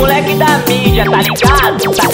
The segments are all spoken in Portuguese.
moleque da mídia, tá ligado? Tá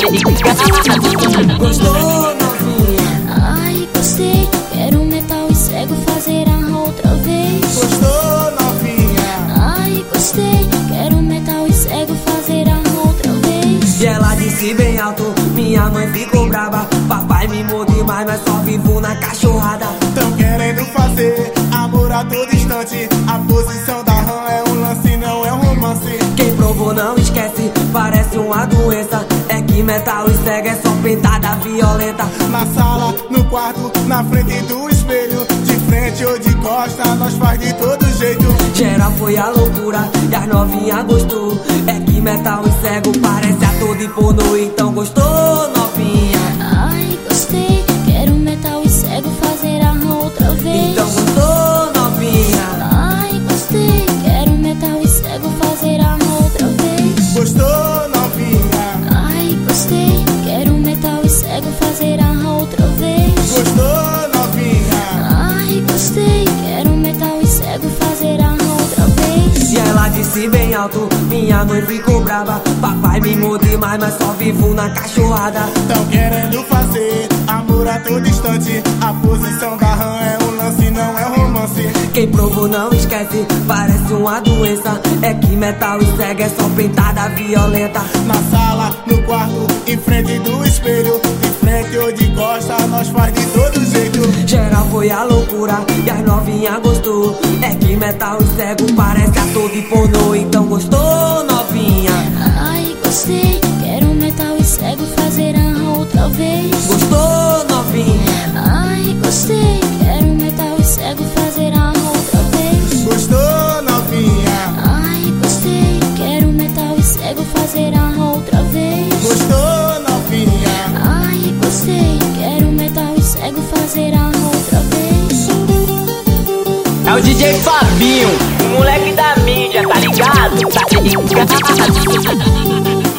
ligado? Gostou, novinha? Ai, gostei, quero metal e cego fazer a outra vez. Gostou, novinha? Ai, gostei, quero metal e cego fazer a outra vez. E ela disse bem alto, minha mãe ficou brava. Papai me mimou demais, mas só vivo na cachorrada. Tão querendo fazer amor a todo instante. A posição da rã é um lance, não é um romance. Quem provou não esquece, parece uma doença. É que metal e cego é só pentada violenta. Na sala, no quarto, na frente do espelho, de frente ou de costa, nós faz de todo jeito. Geral foi a loucura e as novinha gostou. É que metal e cego parece ator de pornô. Então gostou, novinha? Ai, gostei, quero metal e cego fazer a outra vez. Então gostou, novinha? Ai, gostei, quero metal e cego fazer a outra vez. Gostou, novinha? Ai, gostei, quero metal e cego fazer a outra vez. Gostou, novinha? Ai, gostei, quero metal e cego fazer a outra vez. E ela disse bem alto, minha mãe ficou brava. Papai me mimou demais, mas só vivo na cachorrada. Tão querendo fazer amor a todo instante. A posição da rã é um lance, não é um romance. Quem provou não esquece, parece uma doença. É que metal e cego é só pentada violenta. Na sala, no quarto, em frente do espelho, de frente ou de costa, nós faz de todo jeito. Geral foi a loucura e as novinha gostou. É que metal e cego parece ator de pornô. Então gostou, novinha? Ai, gostei, quero metal e cego fazer a outra vez. Gostou, novinha? Ai, gostei, quero metal e cego fazer a outra vez. Gostou, novinha? Ai, gostei, quero metal e cego fazer a outra vez. Gostou, novinha? Ai, gostei, quero metal e cego fazer a outra vez. É o DJ Fabinho, o moleque da mídia, tá ligado? Tá ligado?